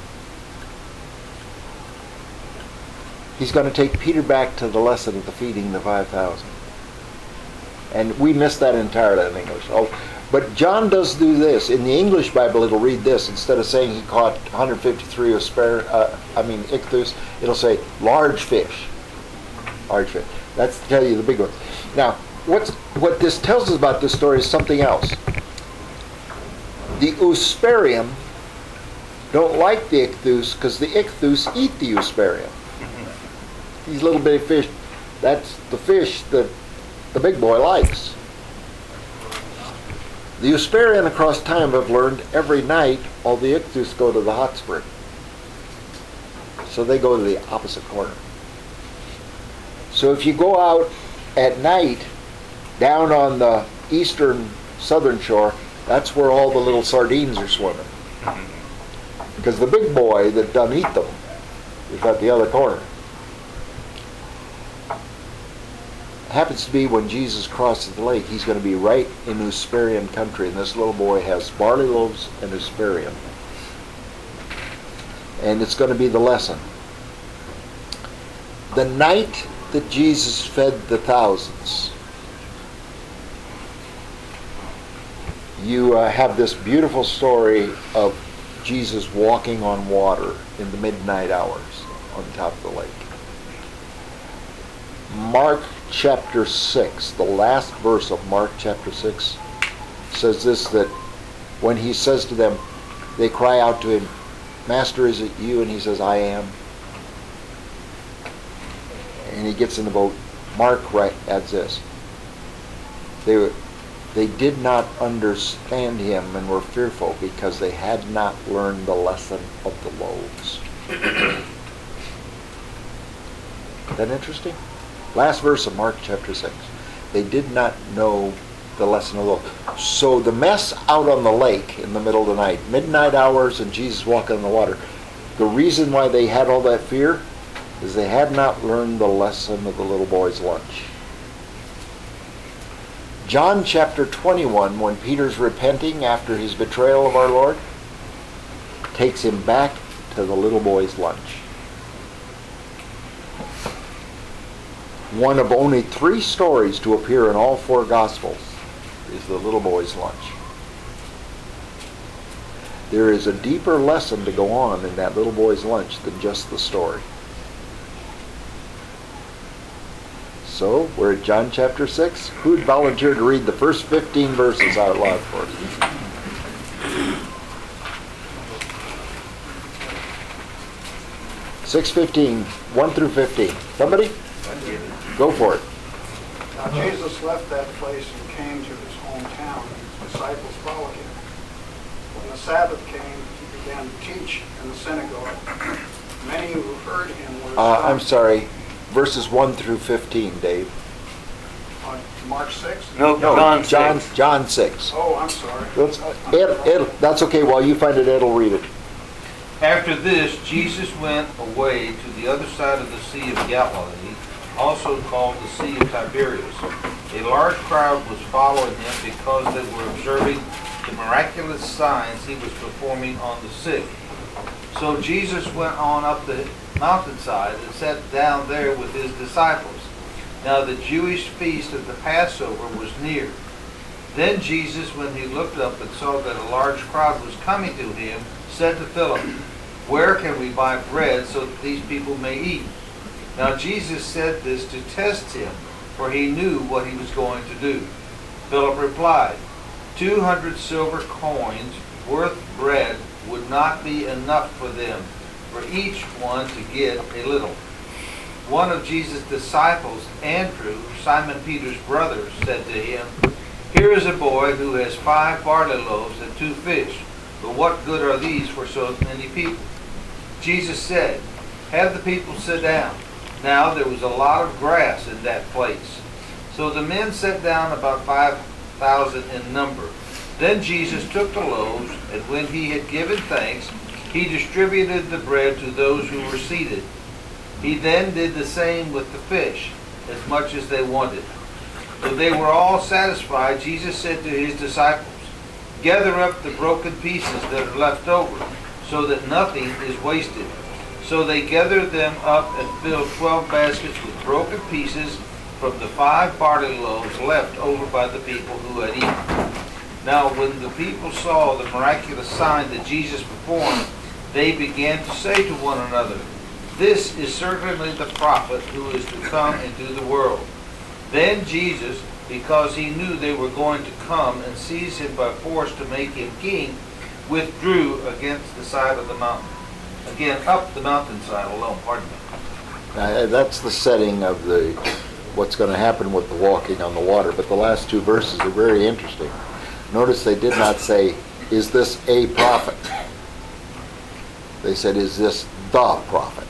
He's going to take Peter back to the lesson of the feeding the five thousand. And we missed that entirely in English. Oh, but John does do this. In the English Bible, it'll read this. Instead of saying he caught one hundred fifty-three Eusperion, uh, I mean ichthus, it'll say large fish. Large fish. That's to tell you the big ones. Now, what's, what this tells us about this story is something else. The Eusperion don't like the ichthus because the ichthus eat the Eusperion. These little bitty fish, that's the fish that the big boy likes. The Eusperion across time have learned every night all the ichthus go to the hot spring. So they go to the opposite corner. So if you go out at night down on the eastern southern shore, that's where all the little sardines are swimming. Because the big boy that done eat them is at the other corner. Happens to be when Jesus crosses the lake, he's going to be right in Eusperion country, and this little boy has barley loaves and Eusperion. And it's going to be the lesson. The night that Jesus fed the thousands, you uh, have this beautiful story of Jesus walking on water in the midnight hours on top of the lake. Mark chapter six, the last verse of Mark chapter six, says this, that when he says to them, they cry out to him, Master, is it you? And he says, I am. And he gets in the boat. Mark right, adds this. They were, they did not understand him and were fearful because they had not learned the lesson of the loaves. Isn't that interesting? Last verse of Mark chapter six. They did not know the lesson of the loaves. So the mess out on the lake in the middle of the night, midnight hours and Jesus walking on the water, the reason why they had all that fear is they had not learned the lesson of the little boy's lunch. John chapter twenty-one, when Peter's repenting after his betrayal of our Lord, takes him back to the little boy's lunch. One of only three stories to appear in all four Gospels is the little boy's lunch. There is a deeper lesson to go on in that little boy's lunch than just the story. So, we're at John chapter six. Who'd volunteer to read the first fifteen verses out loud for us? six fifteen, one through fifteen. Somebody? Go for it. Now Jesus left that place and came to his hometown, and his disciples followed him. When the Sabbath came, he began to teach in the synagogue. Many who heard him were Uh, I'm astonished. sorry. Verses one through fifteen, Dave. On Mark six? No, No, John John, six. John six. Oh, I'm sorry. Let's, Ed, Ed, that's okay. While you find it, Ed will read it. After this, Jesus went away to the other side of the Sea of Galilee, also called the Sea of Tiberias. A large crowd was following him because they were observing the miraculous signs he was performing on the sick. So Jesus went on up the mountainside and sat down there with his disciples. Now the Jewish feast of the Passover was near. Then Jesus, when he looked up and saw that a large crowd was coming to him, said to Philip, Where can we buy bread so that these people may eat? Now Jesus said this to test him, for he knew what he was going to do. Philip replied, Two hundred silver coins worth bread would not be enough for them, for each one to get a little. One of Jesus' disciples, Andrew, Simon Peter's brother, said to him, Here is a boy who has five barley loaves and two fish, but what good are these for so many people? Jesus said, Have the people sit down. Now there was a lot of grass in that place. So the men sat down, about five thousand in number. Then Jesus took the loaves, and when he had given thanks, he distributed the bread to those who were seated. He then did the same with the fish, as much as they wanted. When they were all satisfied, Jesus said to his disciples, Gather up the broken pieces that are left over, so that nothing is wasted. So they gathered them up and filled twelve baskets with broken pieces from the five barley loaves left over by the people who had eaten. Now when the people saw the miraculous sign that Jesus performed, they began to say to one another, This is certainly the prophet who is to come into the world. Then Jesus, because he knew they were going to come and seize him by force to make him king, withdrew against the side of the mountain. Again, up the mountainside alone, pardon me. Uh, that's the setting of the what's going to happen with the walking on the water. But the last two verses are very interesting. Notice they did not say, Is this a prophet? They said, Is this the prophet?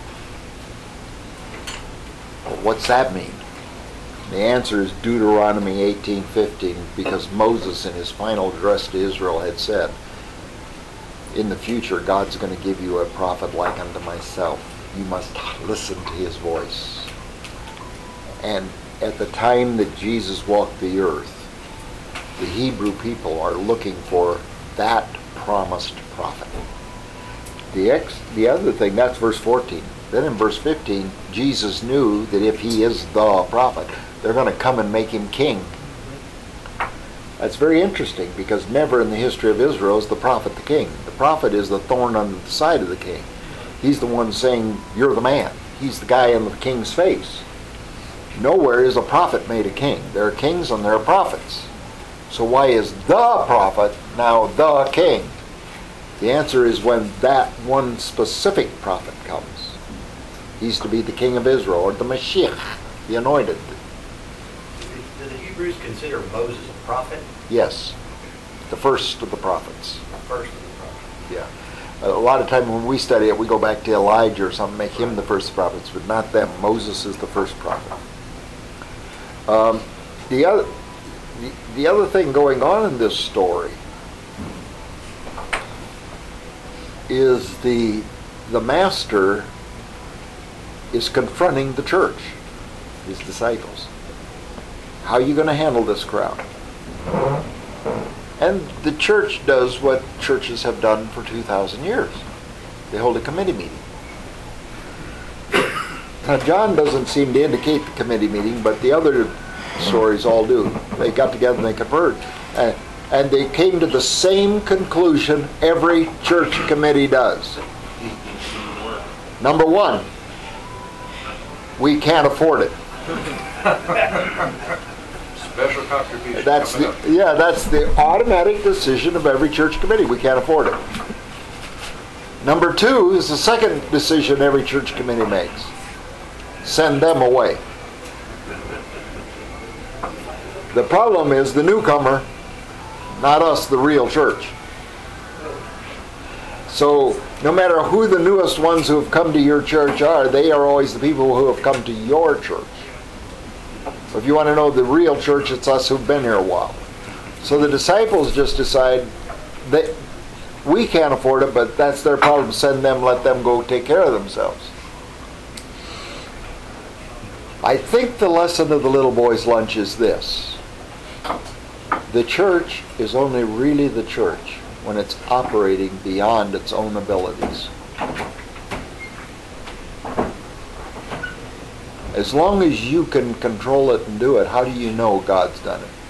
Well, what's that mean? The answer is Deuteronomy eighteen fifteen, because Moses in his final address to Israel had said, in the future God's going to give you a prophet like unto myself. You must listen to his voice. And at the time that Jesus walked the earth, the Hebrew people are looking for that promised prophet. The ex, the other thing, that's verse fourteen. Then in verse fifteen, Jesus knew that if he is the prophet, they're going to come and make him king. That's very interesting, because never in the history of Israel is the prophet the king. The prophet is the thorn on the side of the king. He's the one saying, you're the man. He's the guy in the king's face. Nowhere is a prophet made a king. There are kings and there are prophets. So why is the prophet now the king? The answer is when that one specific prophet comes. He's to be the king of Israel, or the Mashiach, the anointed. Do the Hebrews consider Moses a prophet? Yes, the first of the prophets. First of the prophets. Yeah. A lot of time when we study it, we go back to Elijah or something, make him the first prophets, but not them. Moses is the first prophet. Um, the other, the, the other thing going on in this story is the the master is confronting the church, his disciples. How are you going to handle this crowd? And the church does what churches have done for two thousand years. They hold a committee meeting. Now, John doesn't seem to indicate the committee meeting, but the other stories all do. They got together and they conferred. And, and they came to the same conclusion every church committee does. Number one, we can't afford it. Special contribution. That's the, yeah, that's the automatic decision of every church committee. We can't afford it. Number two is the second decision every church committee makes. Send them away. The problem is the newcomer, not us, the real church. So no matter who the newest ones who have come to your church are, they are always the people who have come to your church. If you want to know the real church, it's us who've been here a while. So the disciples just decide that we can't afford it, but that's their problem. Send them, let them go take care of themselves. I think the lesson of the little boy's lunch is this. The church is only really the church when it's operating beyond its own abilities. As long as you can control it and do it, how do you know God's done it?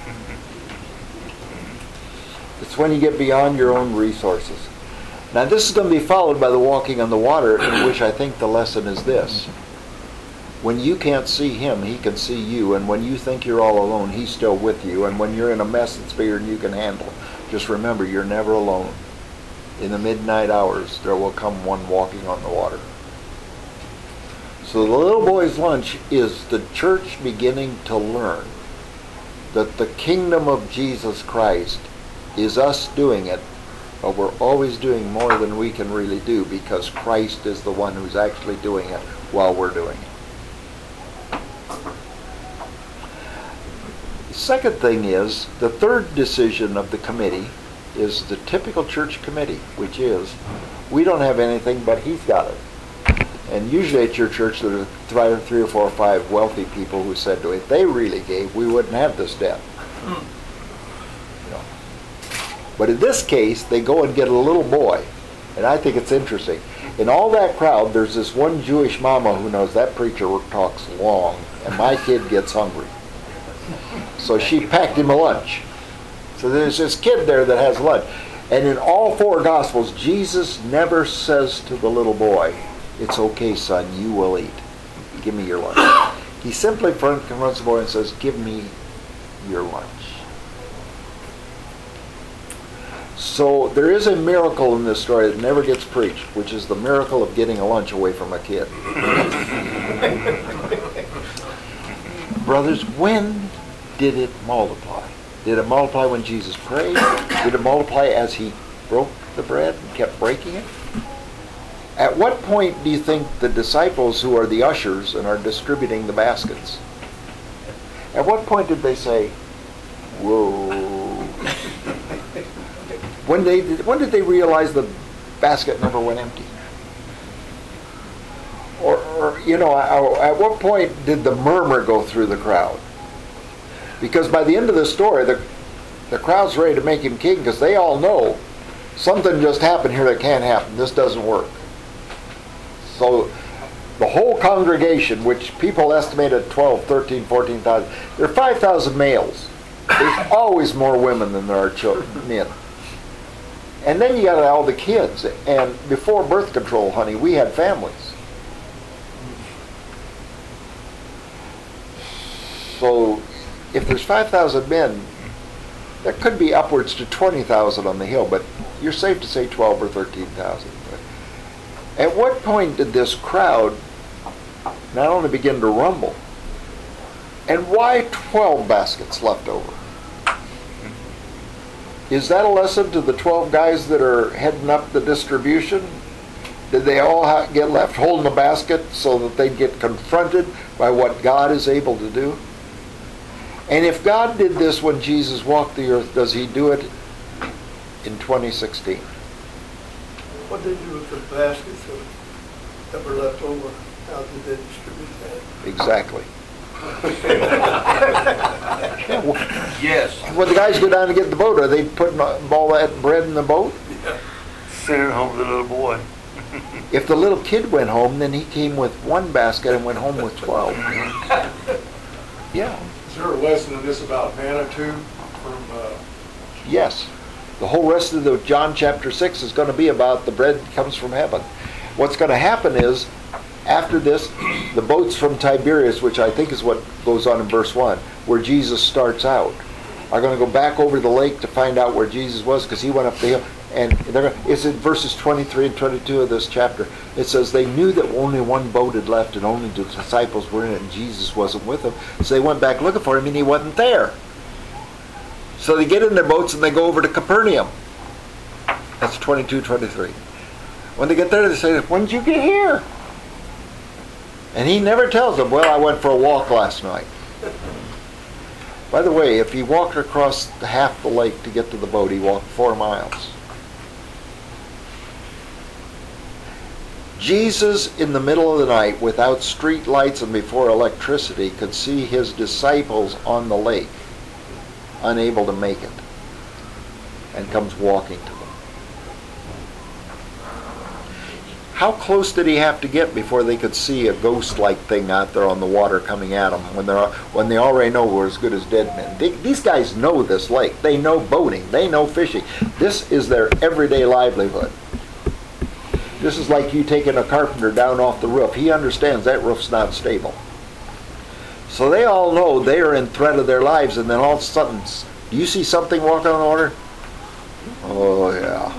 It's when you get beyond your own resources. Now this is going to be followed by the walking on the water, in which I think the lesson is this. When you can't see Him, He can see you. And when you think you're all alone, He's still with you. And when you're in a mess that's bigger than you can handle, just remember, you're never alone. In the midnight hours, there will come one walking on the water. So the little boy's lunch is the church beginning to learn that the kingdom of Jesus Christ is us doing it, but we're always doing more than we can really do because Christ is the one who's actually doing it while we're doing it. The second thing is, the third decision of the committee is the typical church committee, which is, we don't have anything, but He's got it. And usually at your church there are three or four or five wealthy people who said, if they really gave, we wouldn't have this debt. You know. But in this case, they go and get a little boy. And I think it's interesting. In all that crowd, there's this one Jewish mama who knows that preacher talks long, and my kid gets hungry. So she packed him a lunch. So there's this kid there that has lunch. And in all four Gospels, Jesus never says to the little boy, it's okay, son, you will eat. Give me your lunch. He simply confronts the boy and says, give me your lunch. So there is a miracle in this story that never gets preached, which is the miracle of getting a lunch away from a kid. Brothers, when did it multiply? Did it multiply when Jesus prayed? Did it multiply as He broke the bread and kept breaking it? At what point do you think the disciples, who are the ushers and are distributing the baskets, at what point did they say, whoa? When they when did they realize the basket never went empty? Or, or you know, at what point did the murmur go through the crowd? Because by the end of the story, the the crowd's ready to make Him king because they all know something just happened here that can't happen. This doesn't work. So the whole congregation, which people estimate at twelve, thirteen, fourteen thousand, there are five thousand males. There's always more women than there are children, men. And then you got all the kids. And before birth control, honey, we had families. So if there's five thousand men, there could be upwards to twenty thousand on the hill, but you're safe to say twelve or thirteen thousand. At what point did this crowd not only begin to rumble, and why twelve baskets left over? Is that a lesson to the twelve guys that are heading up the distribution? Did they all ha- get left holding the basket so that they'd get confronted by what God is able to do? And if God did this when Jesus walked the earth, does he do it in twenty sixteen? What did they do with the baskets that were left over? How did they distribute that? Exactly. Yes. When the guys go down to get the boat, are they putting all that bread in the boat? Yeah. Send it home to the little boy. If the little kid went home, then he came with one basket and went home with twelve. Yeah. Is there a lesson in this about manna too? From uh, Yes. The whole rest of the John chapter six is going to be about the bread that comes from heaven. What's going to happen is, after this, the boats from Tiberias, which I think is what goes on in verse one, where Jesus starts out, are going to go back over the lake to find out where Jesus was, because he went up the hill. And they're, it's in verses twenty-three and twenty-two of this chapter. It says they knew that only one boat had left and only the disciples were in it and Jesus wasn't with them. So they went back looking for him and he wasn't there. So they get in their boats and they go over to Capernaum. That's twenty-two, twenty-three. When they get there, they say, when did you get here? And he never tells them, well, I went for a walk last night. By the way, if he walked across half the lake to get to the boat, he walked four miles. Jesus, in the middle of the night, without street lights and before electricity, could see his disciples on the lake, unable to make it, and comes walking to them. How close did he have to get before they could see a ghost-like thing out there on the water coming at them when they're when they already know we're as good as dead men? They, these guys know this lake. They know boating. They know fishing. This is their everyday livelihood. This is like you taking a carpenter down off the roof. He understands that roof's not stable. So they all know they are in threat of their lives, and then all of a sudden, do you see something walking on the water? Oh, yeah.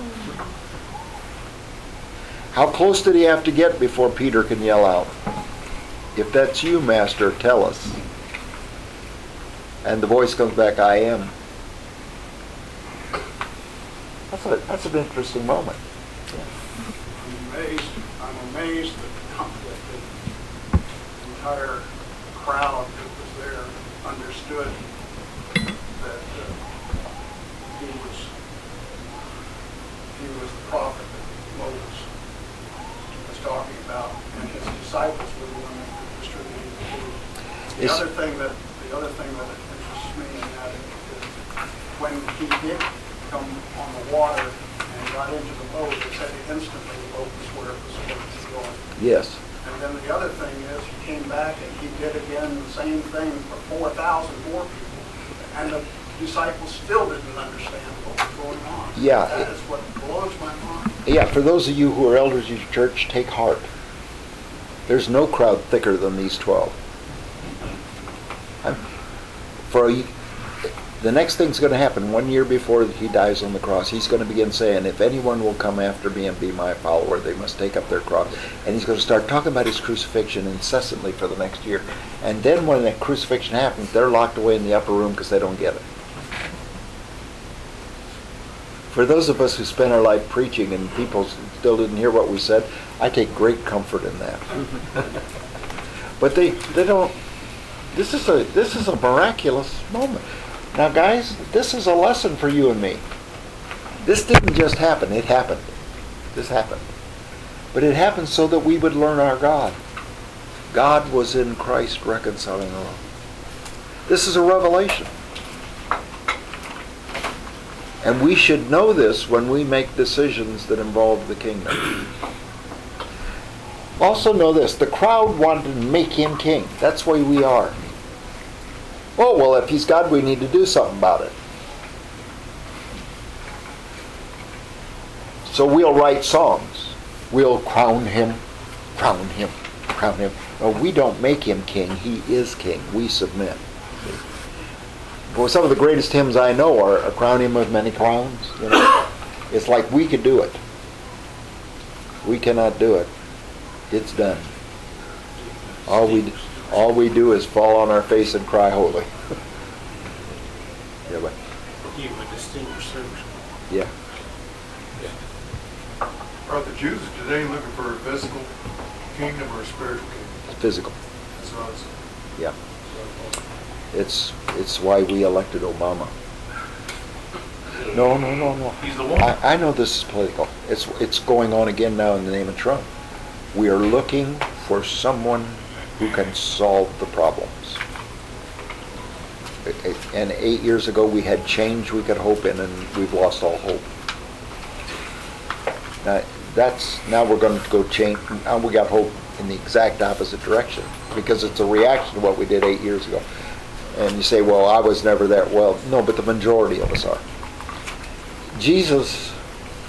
How close did he have to get before Peter can yell out, if that's you, Master, tell us. And the voice comes back, I am. That's, a, that's an interesting moment. I'm amazed, I'm amazed that, that the entire crowd that was there understood that uh, he was he was the prophet that Moses was talking about, and his disciples were the ones that distributed the food. The It's, other thing that the other thing that interests me in that is when he did come on the water and got into the boat, it said instantly the boat was where it was supposed to be going. yes. And then the other thing is, he came back and he did again the same thing for four thousand more people. And the disciples still didn't understand what was going on. Yeah. That is what blows my mind. Yeah, for those of you who are elders of your church, take heart. There's no crowd thicker than these twelve. I'm, for a, the next thing's going to happen one year before he dies on the cross. He's going to begin saying, if anyone will come after me and be my follower, they must take up their cross. And he's going to start talking about his crucifixion incessantly for the next year. And then when that crucifixion happens, they're locked away in the upper room because they don't get it. For those of us who spent our life preaching and people still didn't hear what we said, I take great comfort in that. But they, they don't, this is a this is a miraculous moment. Now guys, this is a lesson for you and me. This didn't just happen, it happened. This happened. But it happened so that we would learn our God. God was in Christ reconciling the world. This is a revelation. And we should know this when we make decisions that involve the kingdom. Also know this, the crowd wanted to make him king. That's why we are. Oh, well, if he's God, we need to do something about it. So we'll write songs. We'll crown him, crown him, crown him. Well, we don't make him king. He is king. We submit. Well, some of the greatest hymns I know are, are crown him with many crowns. You know? It's like we could do it. We cannot do it. It's done. All we all we do is fall on our face and cry holy. Yeah, but You would distinguish service. yeah. Are the Jews today looking for a physical kingdom or a spiritual kingdom? Physical. That's what I was Yeah. It's it's why we elected Obama. No, no, no, no. He's the one. I, I know this is political. It's it's going on again now in the name of Trump. We are looking for someone who can solve the problems. It- it- And eight years ago we had change we could hope in, and we've lost all hope. Now, that's now we're going to go change. Now we got hope in the exact opposite direction because it's a reaction to what we did eight years ago. And you say, well, I was never there. Well, no, but the majority of us are. Jesus,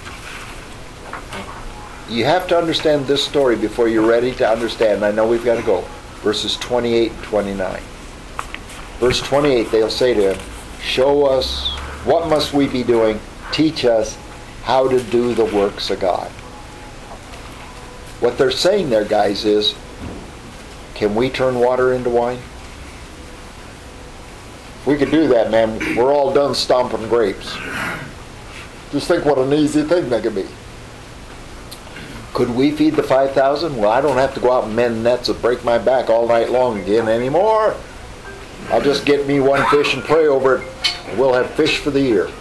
you have to understand this story before you're ready to understand. I know we've got to go. Verses twenty-eight and twenty-nine. Verse twenty-eight, they'll say to him, show us, what must we be doing? Teach us how to do the works of God. What they're saying there, guys, is, can we turn water into wine? If we could do that, man, we're all done stomping grapes. Just think what an easy thing that could be. Could we feed the five thousand? Well, I don't have to go out and mend nets and break my back all night long again anymore. I'll just get me one fish and pray over it, and we'll have fish for the year.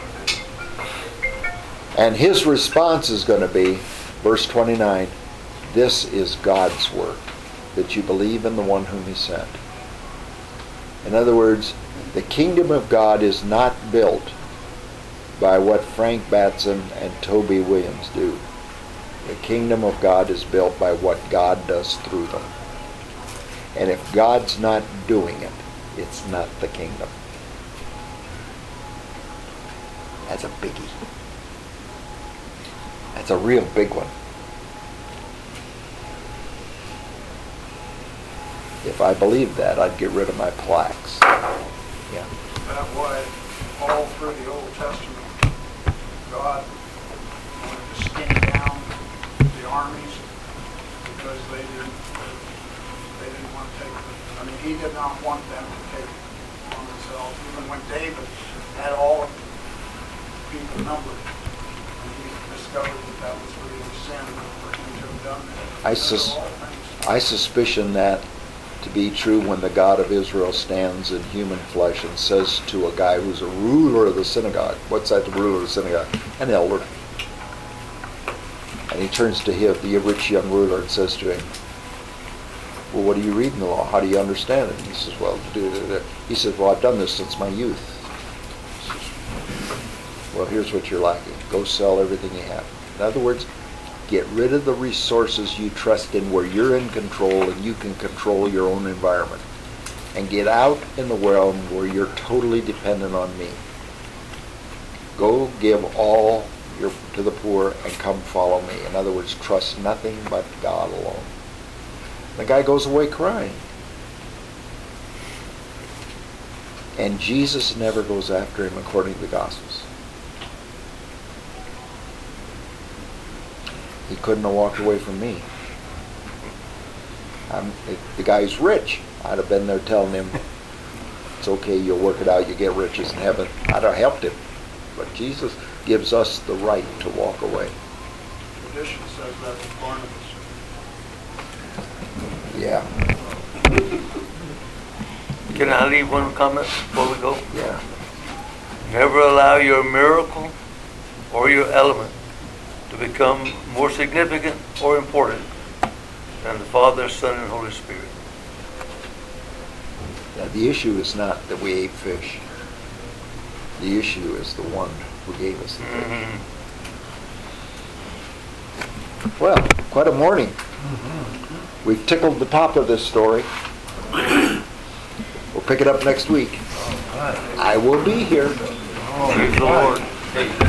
And his response is going to be, verse twenty-nine, this is God's work, that you believe in the one whom he sent. In other words, the kingdom of God is not built by what Frank Batson and Toby Williams do. The kingdom of God is built by what God does through them. And if God's not doing it, it's not the kingdom. That's a biggie. That's a real big one. If I believed that, I'd get rid of my plaques. Yeah. That way, all through the Old Testament, God wanted to skin down the armies because they didn't, they didn't want to take, the- I mean, he did not want them to take it on themselves. Even when David had all of the people numbered, and he discovered that that was really sin for him to have done that. I Those are sus- all things. I suspicion that to be true when the God of Israel stands in human flesh and says to a guy who's a ruler of the synagogue, what's that, the ruler of the synagogue? An elder. And he turns to him, the rich young ruler, and says to him, well, what do you read in the law? How do you understand it? And he says, well, do, do, do. He says, well, I've done this since my youth. He says, well, here's what you're lacking. Go sell everything you have. In other words, get rid of the resources you trust in where you're in control and you can control your own environment. And get out in the world where you're totally dependent on me. Go give all your, to the poor and come follow me. In other words, trust nothing but God alone. The guy goes away crying. And Jesus never goes after him according to the Gospels. He couldn't have walked away from me. I'm, the guy's rich. I'd have been there telling him, it's okay, you'll work it out, you get riches in heaven. I'd have helped him. But Jesus gives us the right to walk away. Tradition says that was Barnabas. Yeah, Can I leave one comment before we go? yeah. Never allow your miracle or your element to become more significant or important than the Father, Son, and Holy Spirit. Now, the issue is not that we ate fish. The issue is the one who gave us the fish. Mm-hmm. Well, quite a morning. We've tickled the top of this story. We'll pick it up next week. I will be here. Praise the Lord.